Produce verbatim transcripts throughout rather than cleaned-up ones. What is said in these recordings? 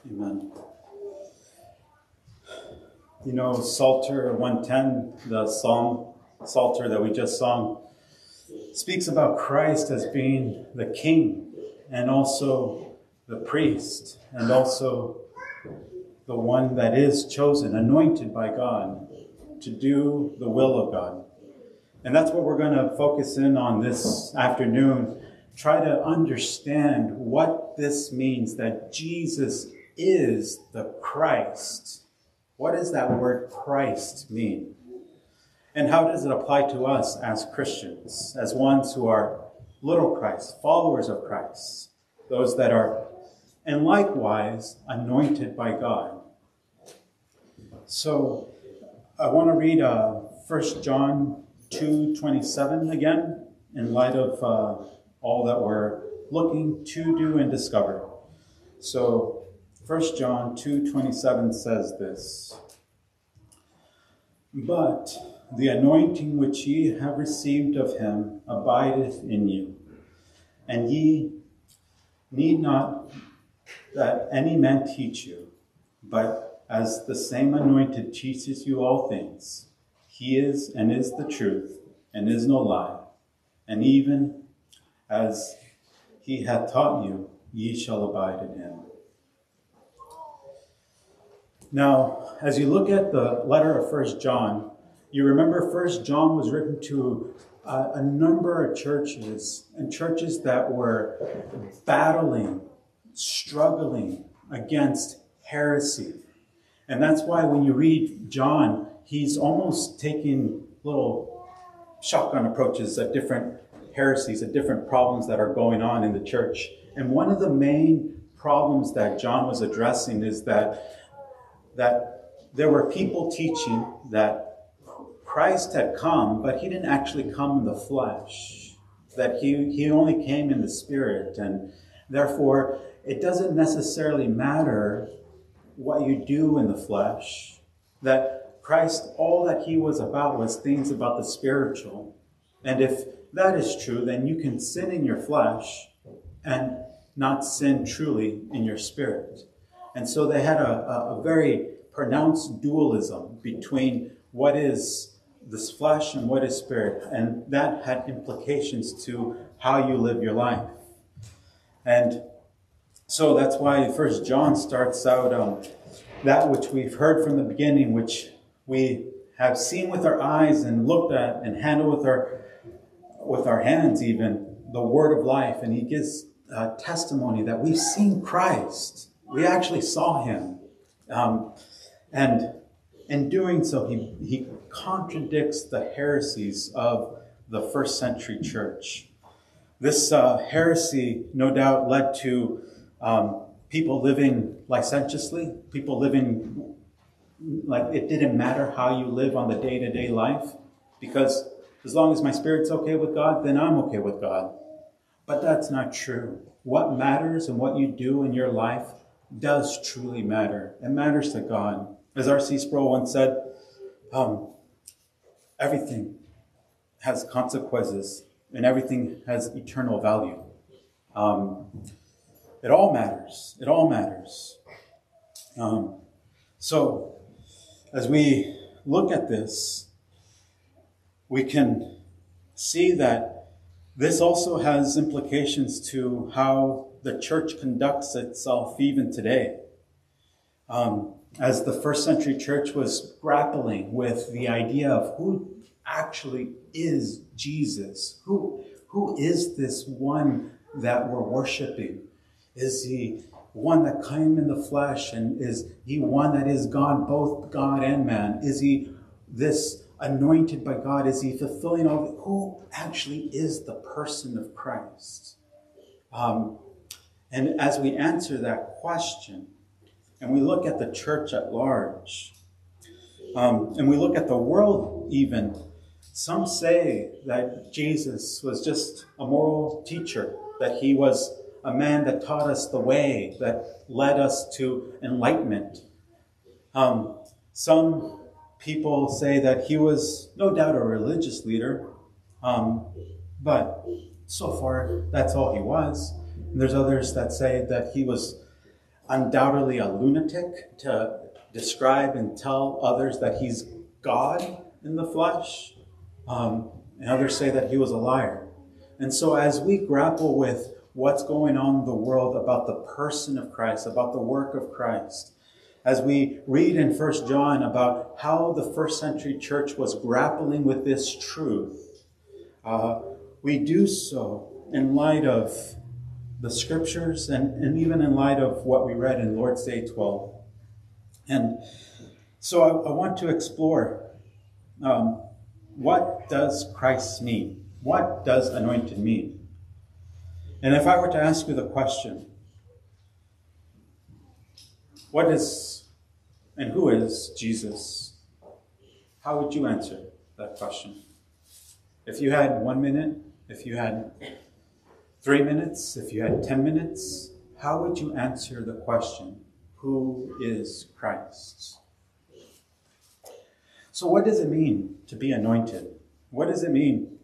Amen. You know, Psalter one ten, the psalm, Psalter that we just sung, speaks about Christ as being the king and also the priest and also the one that is chosen, anointed by God to do the will of God. And that's what we're going to focus in on this afternoon. Try to understand what this means, that Jesus is the Christ. What does that word Christ mean? And how does it apply to us as Christians, as ones who are little Christ, followers of Christ, those that are, and likewise, anointed by God? So I want to read uh, First John two twenty-seven again, in light of uh, all that we're looking to do and discover. So First John two twenty-seven says this: "But the anointing which ye have received of him abideth in you, and ye need not that any man teach you, but as the same anointed teaches you all things, he is and is the truth, and is no lie. And even as he hath taught you, ye shall abide in him." Now, as you look at the letter of First John, you remember First John was written to a, a number of churches, and churches that were battling, struggling against heresy. And that's why when you read John, he's almost taking little shotgun approaches at different heresies, at different problems that are going on in the church. And one of the main problems that John was addressing is that, that there were people teaching that Christ had come, but he didn't actually come in the flesh, that he, he only came in the spirit. And therefore, it doesn't necessarily matter what you do in the flesh, that Christ, all that he was about was things about the spiritual. And if that is true, then you can sin in your flesh and not sin truly in your spirit. And so they had a, a, a very pronounced dualism between what is this flesh and what is spirit. And that had implications to how you live your life. And so that's why First John starts out um, that which we've heard from the beginning, which we have seen with our eyes and looked at and handled with our with our hands, even the word of life. And he gives uh, testimony that we've seen Christ. We actually saw him. Um, and in doing so, he, he contradicts the heresies of the first century church. This uh, heresy, no doubt, led to um, people living licentiously, people living like it didn't matter how you live on the day-to-day life, because as long as my spirit's okay with God, then I'm okay with God. But that's not true. What matters and what you do in your life does truly matter. It matters to God. As R C Sproul once said, um, everything has consequences and everything has eternal value. Um, it all matters. It all matters. Um, so, as we look at this, we can see that this also has implications to how the church conducts itself even today. Um, as the first century church was grappling with the idea of who actually is Jesus, who, who is this one that we're worshiping? Is he one that came in the flesh, and is he one that is God, both God and man? Is he this anointed by God? Is he fulfilling all? The, who actually is the person of Christ? Um, and as we answer that question, and we look at the church at large, um, and we look at the world even, some say that Jesus was just a moral teacher, that he was a man that taught us the way, that led us to enlightenment. Um, some people say that he was no doubt a religious leader, um, but so far that's all he was. And there's others that say that he was undoubtedly a lunatic to describe and tell others that he's God in the flesh. Um, and others say that he was a liar. And so as we grapple with what's going on in the world about the person of Christ, about the work of Christ, as we read in First John about how the first century church was grappling with this truth, uh, we do so in light of the scriptures and, and even in light of what we read in Lord's Day twelve. And so I, I want to explore um, what does Christ mean? What does anointed mean? And if I were to ask you the question, what is and who is Jesus? How would you answer that question? If you had one minute, if you had three minutes, if you had ten minutes, how would you answer the question, who is Christ? So what does it mean to be anointed? What does it mean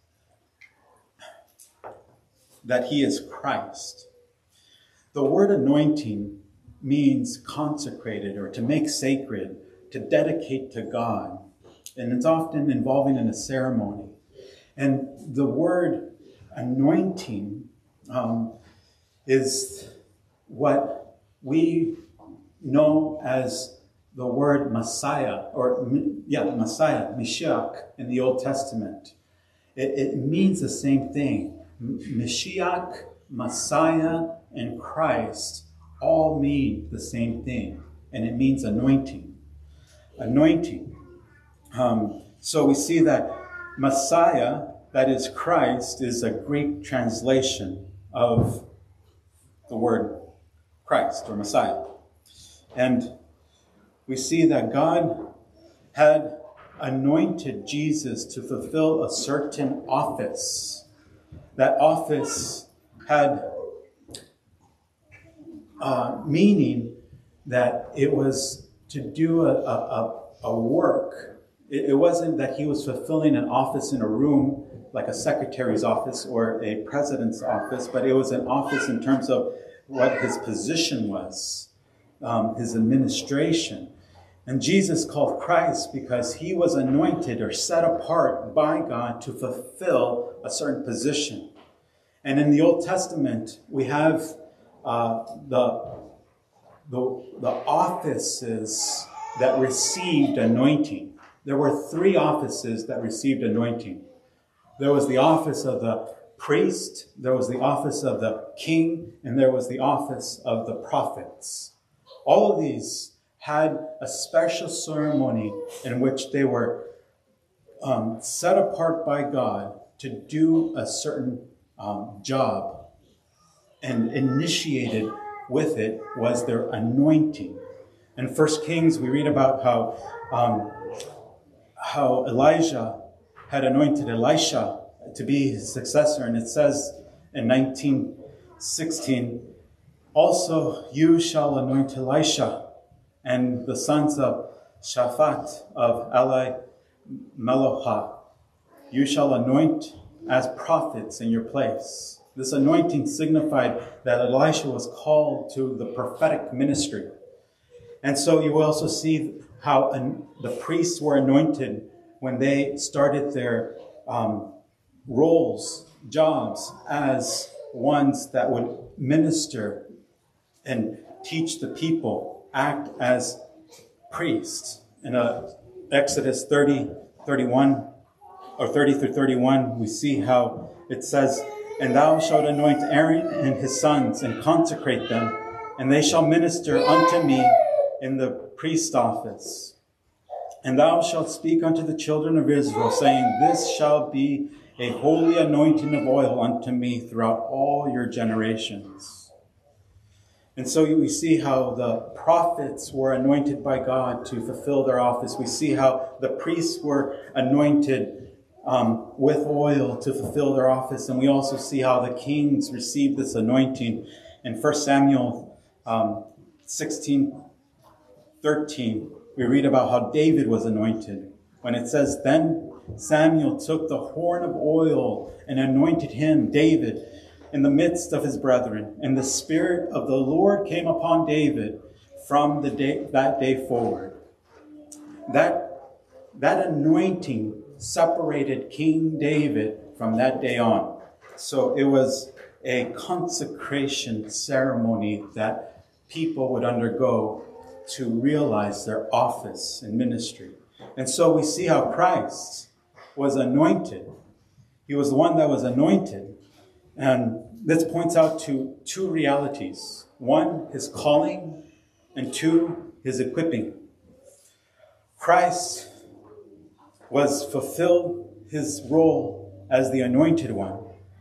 that he is Christ? The word anointing means consecrated or to make sacred, to dedicate to God. And it's often involving in a ceremony. And the word anointing um, is what we know as the word Messiah, or yeah, Messiah, Mashiach in the Old Testament. It, it means the same thing. Mashiach, Messiah, and Christ all mean the same thing, and it means anointing. Anointing. Um, so we see that Messiah, that is Christ, is a Greek translation of the word Christ or Messiah. And we see that God had anointed Jesus to fulfill a certain office. That office had uh, meaning that it was to do a, a, a work. It, it wasn't that he was fulfilling an office in a room like a secretary's office or a president's office, but it was an office in terms of what his position was, um, his administration. And Jesus called Christ because he was anointed or set apart by God to fulfill a certain position. And in the Old Testament, we have uh, the, the, the offices that received anointing. There were three offices that received anointing. There was the office of the priest, there was the office of the king, and there was the office of the prophets. All of these had a special ceremony in which they were um, set apart by God to do a certain um, job. And initiated with it was their anointing. In First Kings, we read about how, um, how Elijah had anointed Elisha to be his successor. And it says in nineteen sixteen, also you shall anoint Elisha and the sons of Shaphat of Ali Melohah. You shall anoint as prophets in your place. This anointing signified that Elisha was called to the prophetic ministry. And so you will also see how an, the priests were anointed when they started their um, roles, jobs, as ones that would minister and teach the people, act as priests. In uh, Exodus thirty, thirty-one, or thirty through thirty-one, we see how it says, and thou shalt anoint Aaron and his sons and consecrate them, and they shall minister unto me in the priest office. And thou shalt speak unto the children of Israel, saying, this shall be a holy anointing of oil unto me throughout all your generations. And so we see how the prophets were anointed by God to fulfill their office. We see how the priests were anointed um, with oil to fulfill their office. And we also see how the kings received this anointing. In First Samuel um, sixteen thirteen, we read about how David was anointed. When it says, then Samuel took the horn of oil and anointed him, David, in the midst of his brethren, and the Spirit of the Lord came upon David from the day, that day forward. That, that anointing separated King David from that day on. So it was a consecration ceremony that people would undergo to realize their office and ministry. And so we see how Christ was anointed. He was the one that was anointed. And this points out to two realities. One, his calling, and two, his equipping. Christ was fulfilled his role as the anointed one.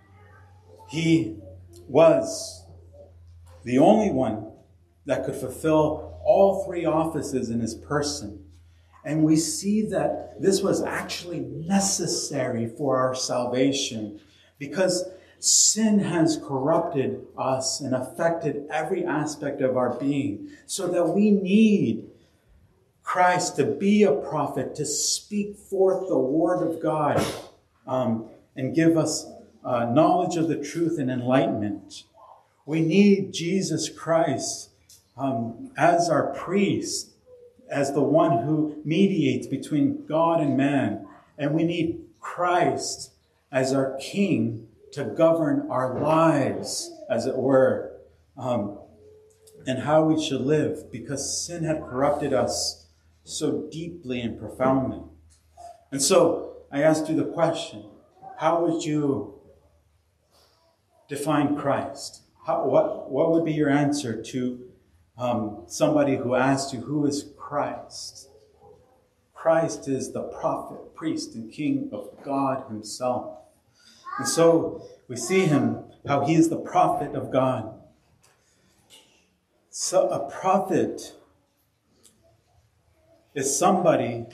He was the only one that could fulfill all three offices in his person. And we see that this was actually necessary for our salvation, because sin has corrupted us and affected every aspect of our being, so that we need Christ to be a prophet, to speak forth the word of God, um, and give us uh, knowledge of the truth and enlightenment. We need Jesus Christ um, as our priest, as the one who mediates between God and man. And we need Christ as our king to govern our lives, as it were, um, and how we should live, because sin had corrupted us so deeply and profoundly. And so I asked you the question, how would you define Christ? How, what, what would be your answer to um, somebody who asked you, who is Christ? Christ is the prophet, priest, and king of God himself. And so we see him, how he is the prophet of God. So a prophet is somebody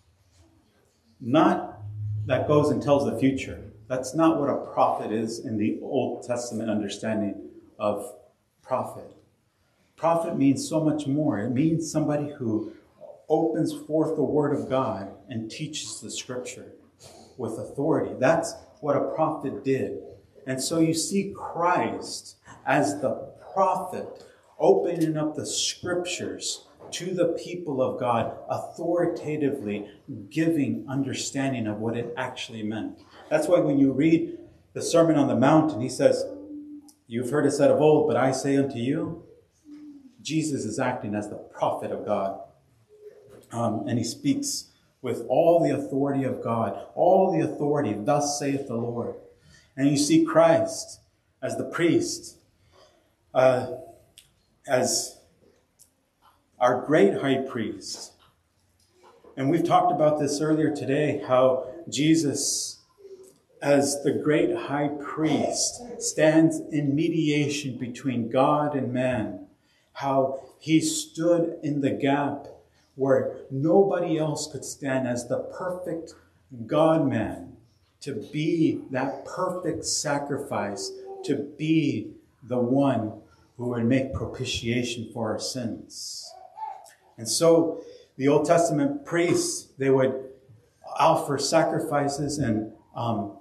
not that goes and tells the future. That's not what a prophet is in the Old Testament understanding of prophet. Prophet means so much more. It means somebody who opens forth the word of God and teaches the scripture with authority. That's what a prophet did. And so you see Christ as the prophet opening up the scriptures to the people of God, authoritatively giving understanding of what it actually meant. That's why when you read the Sermon on the Mount, and he says, "You've heard it said of old, but I say unto you," Jesus is acting as the prophet of God. Um, and he speaks with all the authority of God, all the authority, thus saith the Lord. And you see Christ as the priest, uh, as our great high priest. And we've talked about this earlier today, how Jesus, as the great high priest, stands in mediation between God and man. How he stood in the gap where nobody else could stand as the perfect God-man, to be that perfect sacrifice, to be the one who would make propitiation for our sins. And so the Old Testament priests, they would offer sacrifices and um,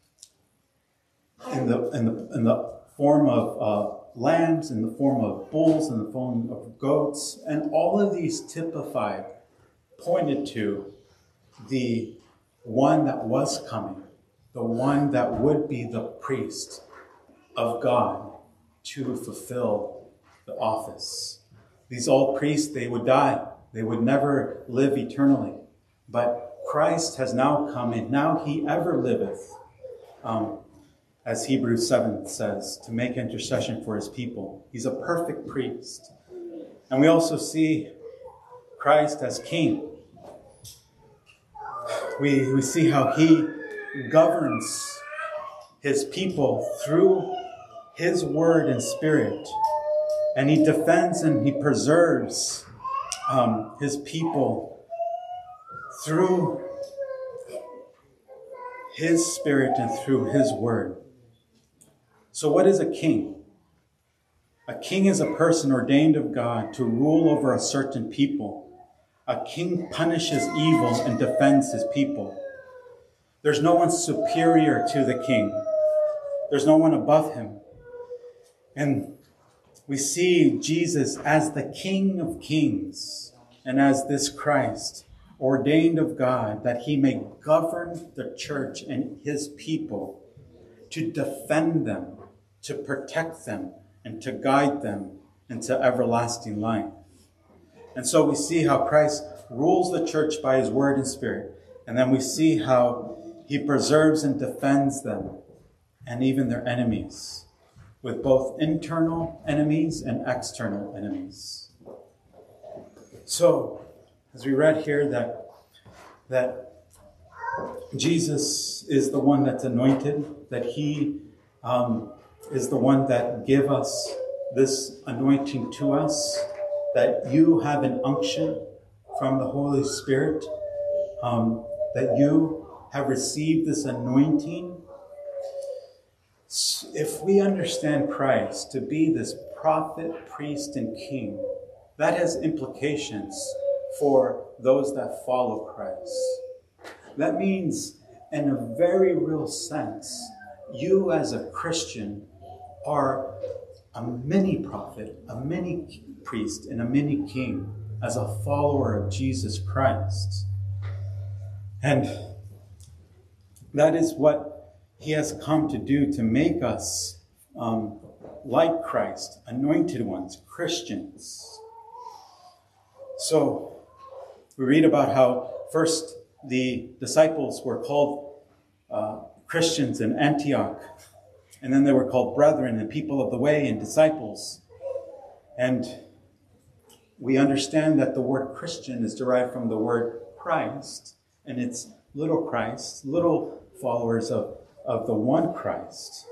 in the in the in the form of uh, lambs, in the form of bulls, in the form of goats, and all of these typified, pointed to the one that was coming, the one that would be the priest of God to fulfill the office. These old priests, they would die. They would never live eternally. But Christ has now come, and now he ever liveth, um, as Hebrews seven says, to make intercession for his people. He's a perfect priest. And we also see Christ as king. We, we see how he governs his people through his word and spirit. And he defends and he preserves um, his people through his spirit and through his word. So what is a king? A king is a person ordained of God to rule over a certain people. A king punishes evil and defends his people. There's no one superior to the king. There's no one above him. And we see Jesus as the King of Kings and as this Christ, ordained of God, that he may govern the church and his people, to defend them, to protect them, and to guide them into everlasting life. And so we see how Christ rules the church by his word and spirit. And then we see how he preserves and defends them and even their enemies, with both internal enemies and external enemies. So, as we read here that, that Jesus is the one that's anointed, that he um, is the one that give us this anointing to us, that you have an unction from the Holy Spirit, um, that you have received this anointing. If we understand Christ to be this prophet, priest, and king, that has implications for those that follow Christ. That means, in a very real sense, you as a Christian are a mini prophet, a mini priest, and a mini king as a follower of Jesus Christ. And that is what he has come to do, to make us um, like Christ, anointed ones, Christians. So we read about how first the disciples were called uh, Christians in Antioch, and then they were called brethren and people of the way and disciples. And we understand that the word Christian is derived from the word Christ, and it's little Christ, little followers of, of the one Christ.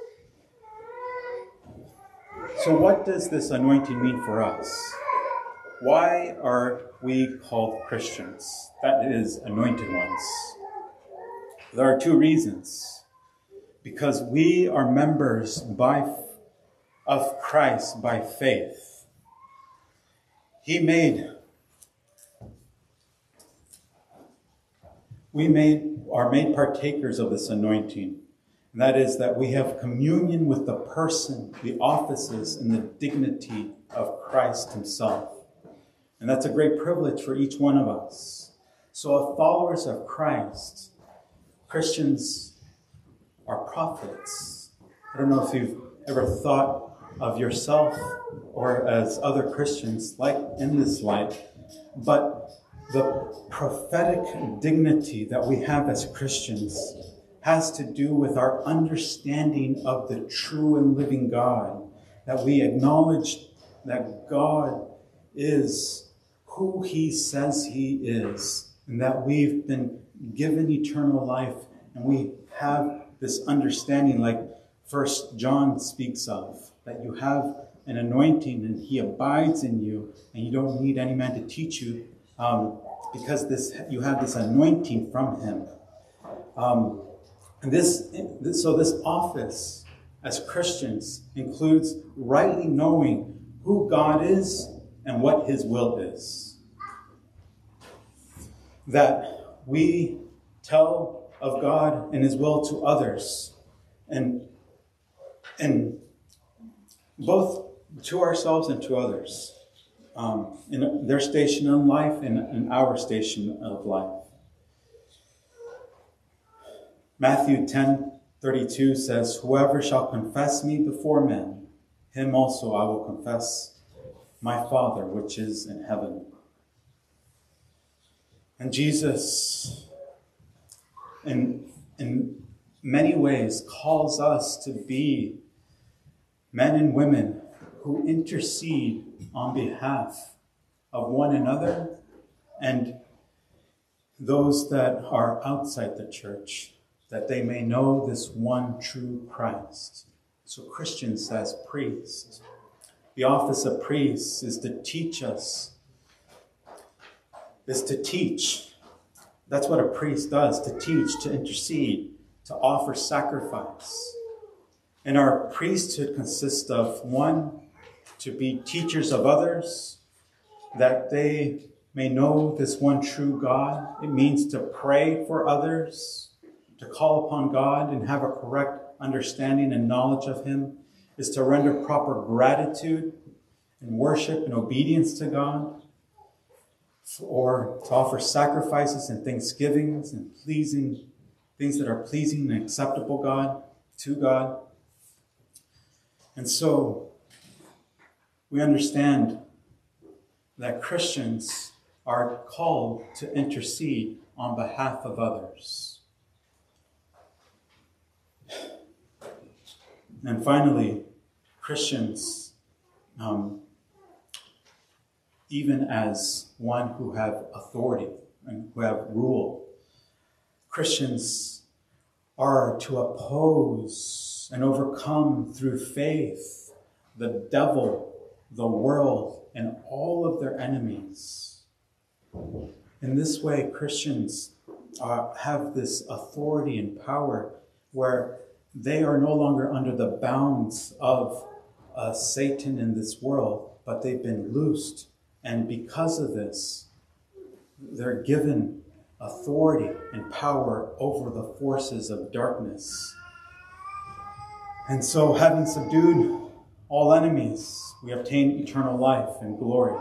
So what does this anointing mean for us? Why are we called Christians? That is, anointed ones. There are two reasons. Because we are members by, of Christ by faith. He made, we made, are made partakers of this anointing. And that is that we have communion with the person, the offices, and the dignity of Christ himself. And that's a great privilege for each one of us. So as followers of Christ, Christians are prophets. I don't know if you've ever thought of yourself or as other Christians like in this light, but the prophetic dignity that we have as Christians has to do with our understanding of the true and living God, that we acknowledge that God is who he says he is, and that we've been given eternal life, and we have this understanding like First John speaks of, that you have an anointing and he abides in you, and you don't need any man to teach you, um, because this you have this anointing from him. Um, and this, this, so this office as Christians includes rightly knowing who God is and what his will is. That we tell of God and his will to others, and, and both to ourselves and to others, um, in their station in life and in our station of life. Matthew ten thirty-two says, "Whoever shall confess me before men, him also I will confess my Father which is in heaven." And Jesus, in, in many ways, calls us to be men and women who intercede on behalf of one another and those that are outside the church, that they may know this one true Christ. So Christians as priests. The office of priests is to teach us, is to teach. That's what a priest does, to teach, to intercede, to offer sacrifice. And our priesthood consists of, one, to be teachers of others, that they may know this one true God. It means to pray for others, to call upon God and have a correct understanding and knowledge of him. is to render proper gratitude and worship and obedience to God, or to offer sacrifices and thanksgivings and pleasing things that are pleasing and acceptable God to God. And so we understand that Christians are called to intercede on behalf of others. And finally, Christians, um, even as one who have authority and who have rule, Christians are to oppose and overcome through faith the devil, the world, and all of their enemies. In this way, Christians uh, have this authority and power where they are no longer under the bounds of uh, Satan in this world, but they've been loosed. And because of this, they're given authority and power over the forces of darkness. And so, having subdued all enemies, we obtain eternal life and glory.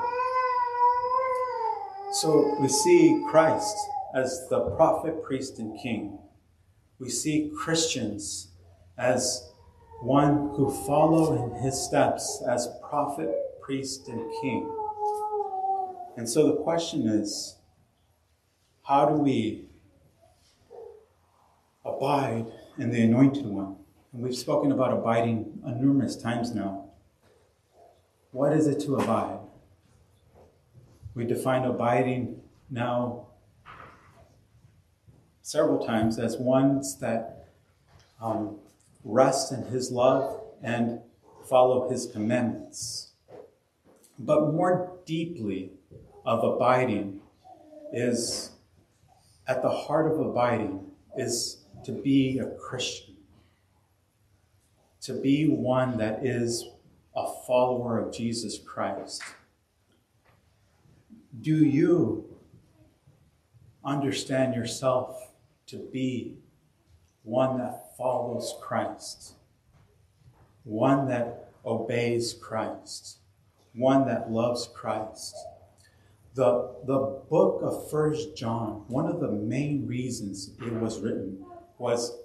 So we see Christ as the prophet, priest, and king. We see Christians as one who follow in his steps as prophet, priest, and king. And so the question is, how do we abide in the Anointed One? And we've spoken about abiding numerous times now. What is it to abide? We define abiding now several times as ones that um, rest in his love and follow his commandments. But more deeply of abiding is, at the heart of abiding, is to be a Christian. To be one that is a follower of Jesus Christ. Do you understand yourself to be one that follows Christ? One that obeys Christ? One that loves Christ? The, the book of First John, one of the main reasons it was written was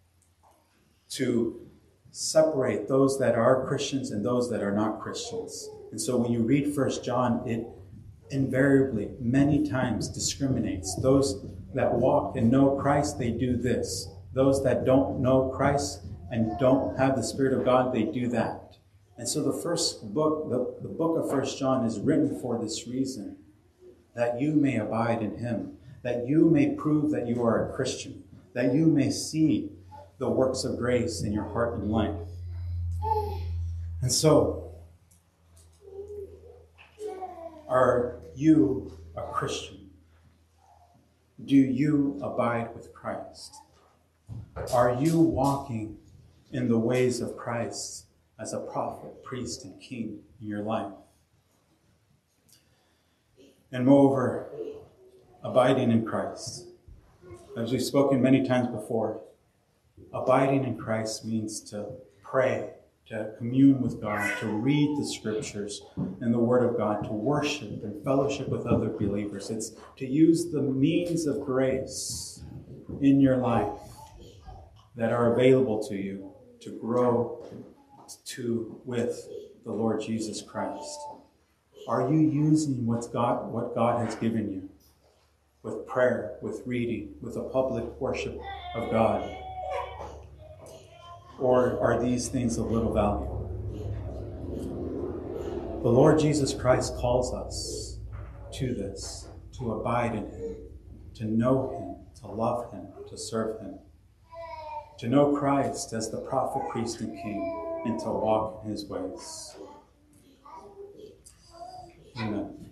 to separate those that are Christians and those that are not Christians. And so when you read First John, it invariably, many times, discriminates. Those that walk and know Christ, they do this. Those that don't know Christ and don't have the Spirit of God, they do that. And so the first book, the, the book of First John is written for this reason, that you may abide in him, that you may prove that you are a Christian, that you may see the works of grace in your heart and life. And so, are you a Christian? Do you abide with Christ? Are you walking in the ways of Christ as a prophet, priest, and king in your life? And moreover, abiding in Christ. As we've spoken many times before, abiding in Christ means to pray, to commune with God, to read the scriptures and the word of God, to worship and fellowship with other believers. It's to use the means of grace in your life that are available to you to grow to with the Lord Jesus Christ. Are you using what's God, what God has given you with prayer, with reading, with a public worship of God? Or are these things of little value? The Lord Jesus Christ calls us to this, to abide in him, to know him, to love him, to serve him, to know Christ as the prophet, priest, and king, and to walk in his ways. Amen.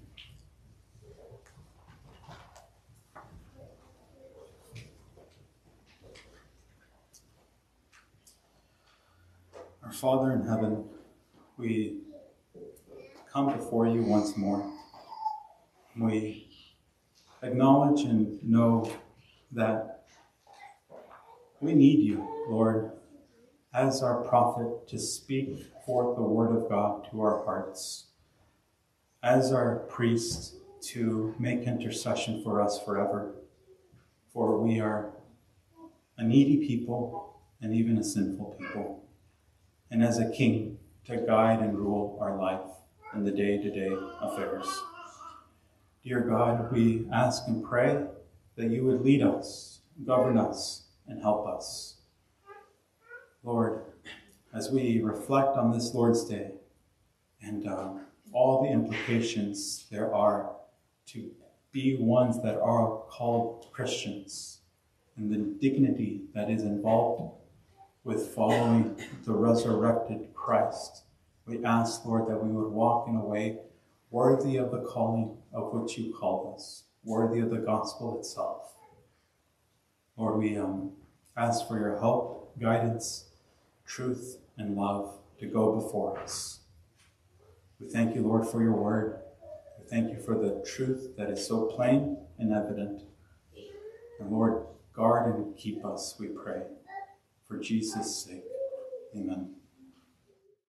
Our Father in heaven, we come before you once more. We acknowledge and know that we need you, Lord. as our prophet to speak forth the word of God to our hearts, as our priest to make intercession for us forever, for we are a needy people and even a sinful people, and as a king to guide and rule our life in the day-to-day affairs. Dear God, we ask and pray that you would lead us, govern us, and help us. Lord, as we reflect on this Lord's Day and uh, all the implications there are to be ones that are called Christians, and the dignity that is involved with following the resurrected Christ, we ask, Lord, that we would walk in a way worthy of the calling of which you called us, worthy of the gospel itself. Lord, we um, ask for your help, guidance, truth, and love to go before us. We thank you, Lord, for your word. We thank you for the truth that is so plain and evident. And Lord, guard and keep us, we pray. For Jesus' sake, amen.